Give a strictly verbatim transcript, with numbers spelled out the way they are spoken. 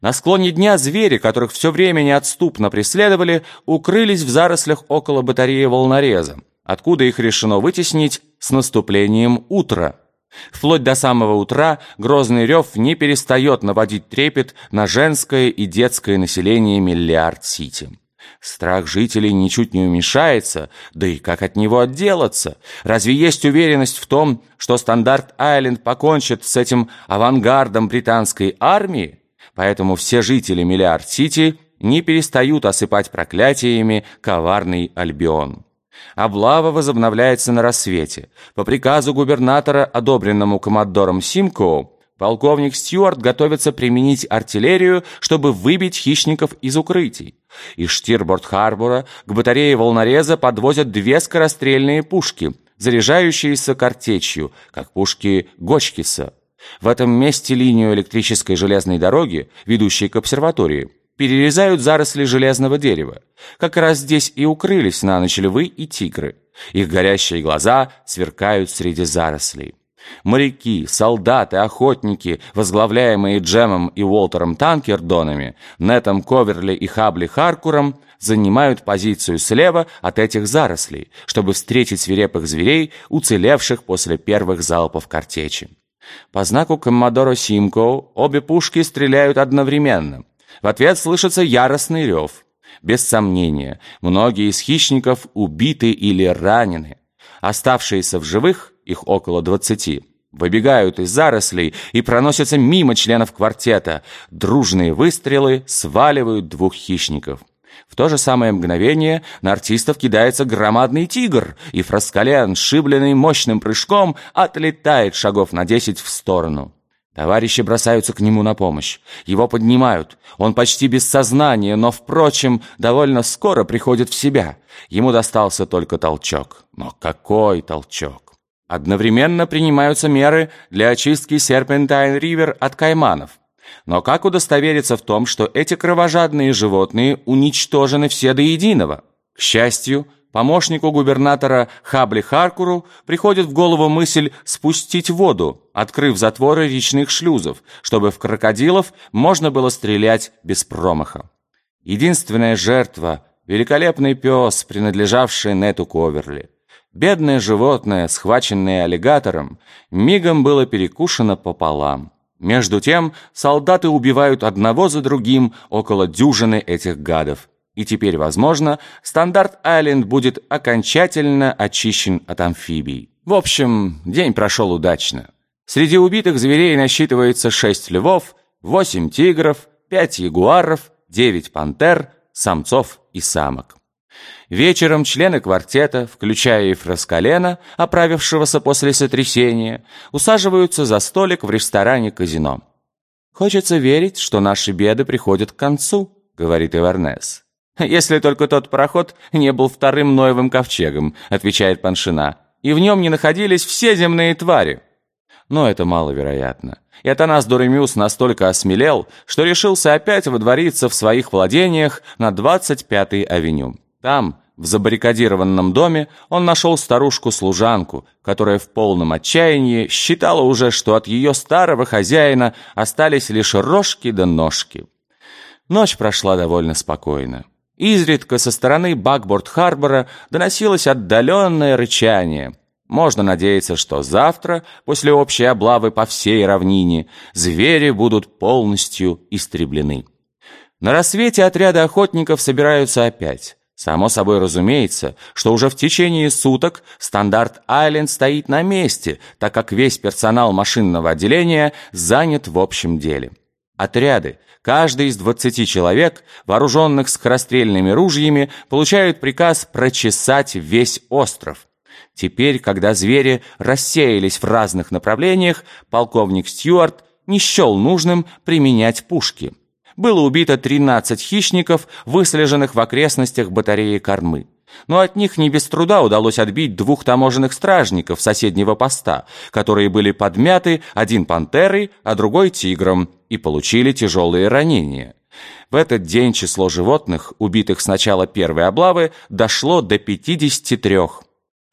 На склоне дня звери, которых все время неотступно преследовали, укрылись в зарослях около батареи волнореза, откуда их решено вытеснить с наступлением утра. Вплоть до самого утра грозный рев не перестает наводить трепет на женское и детское население Миллиард-Сити. Страх жителей ничуть не уменьшается, да и как от него отделаться? Разве есть уверенность в том, что Стандарт-Айленд покончит с этим авангардом британской армии? Поэтому все жители Миллиард-Сити не перестают осыпать проклятиями коварный Альбион. Облава возобновляется на рассвете. По приказу губернатора, одобренному коммодором Симкоу, полковник Стюарт готовится применить артиллерию, чтобы выбить хищников из укрытий. Из Штирборд-Харбора к батарее волнореза подвозят две скорострельные пушки, заряжающиеся картечью, как пушки Гочкиса. В этом месте линию электрической железной дороги, ведущей к обсерватории, перерезают заросли железного дерева. Как раз здесь и укрылись на ночь львы и тигры. Их горящие глаза сверкают среди зарослей. Моряки, солдаты, охотники, возглавляемые Джемом и Уолтером Танкердонами, Нетом Коверли и Хабли Харкуром, занимают позицию слева от этих зарослей, чтобы встретить свирепых зверей, уцелевших после первых залпов картечи. По знаку коммодора Симкоу обе пушки стреляют одновременно. В ответ слышится яростный рев. Без сомнения, многие из хищников убиты или ранены. Оставшиеся в живых, их около двадцати, выбегают из зарослей и проносятся мимо членов квартета. Дружные выстрелы сваливают двух хищников. В то же самое мгновение на артистов кидается громадный тигр, и Фраскален, сшибленный мощным прыжком, отлетает шагов на десять в сторону. Товарищи бросаются к нему на помощь. Его поднимают. Он почти без сознания, но, впрочем, довольно скоро приходит в себя. Ему достался только толчок. Но какой толчок! Одновременно принимаются меры для очистки Серпентайн-Ривер от кайманов. Но как удостовериться в том, что эти кровожадные животные уничтожены все до единого? К счастью, помощнику губернатора Хабли Харкуру приходит в голову мысль спустить воду, открыв затворы речных шлюзов, чтобы в крокодилов можно было стрелять без промаха. Единственная жертва — великолепный пес, принадлежавший Нету Коверли. Бедное животное, схваченное аллигатором, мигом было перекушено пополам. Между тем солдаты убивают одного за другим около дюжины этих гадов. И теперь, возможно, Стандарт-Айленд будет окончательно очищен от амфибий. В общем, день прошел удачно. Среди убитых зверей насчитывается шесть львов, восемь тигров, пять ягуаров, девять пантер, самцов и самок. Вечером члены квартета, включая и Фраскалена, оправившегося после сотрясения, усаживаются за столик в ресторане-казино. «Хочется верить, что наши беды приходят к концу», — говорит Ивернес. «Если только тот пароход не был вторым Ноевым ковчегом», — отвечает Паншина, «и в нем не находились все земные твари». Но это маловероятно. И Атанас Доремюс настолько осмелел, что решился опять водвориться в своих владениях на двадцать пятой авеню. Там, в забаррикадированном доме, он нашел старушку-служанку, которая в полном отчаянии считала уже, что от ее старого хозяина остались лишь рожки да ножки. Ночь прошла довольно спокойно. Изредка со стороны Бакборд-Харбора доносилось отдаленное рычание. Можно надеяться, что завтра, после общей облавы по всей равнине, звери будут полностью истреблены. На рассвете отряды охотников собираются опять. Само собой разумеется, что уже в течение суток Стандарт-Айленд стоит на месте, так как весь персонал машинного отделения занят в общем деле. Отряды, каждый из двадцати человек, вооруженных скорострельными ружьями, получают приказ прочесать весь остров. Теперь, когда звери рассеялись в разных направлениях, полковник Стюарт не счел нужным применять пушки. Было убито тринадцать хищников, выслеженных в окрестностях батареи кормы. Но от них не без труда удалось отбить двух таможенных стражников соседнего поста, которые были подмяты, один пантерой, а другой тигром, и получили тяжелые ранения. В этот день число животных, убитых с начала первой облавы, дошло до пятидесяти трёх.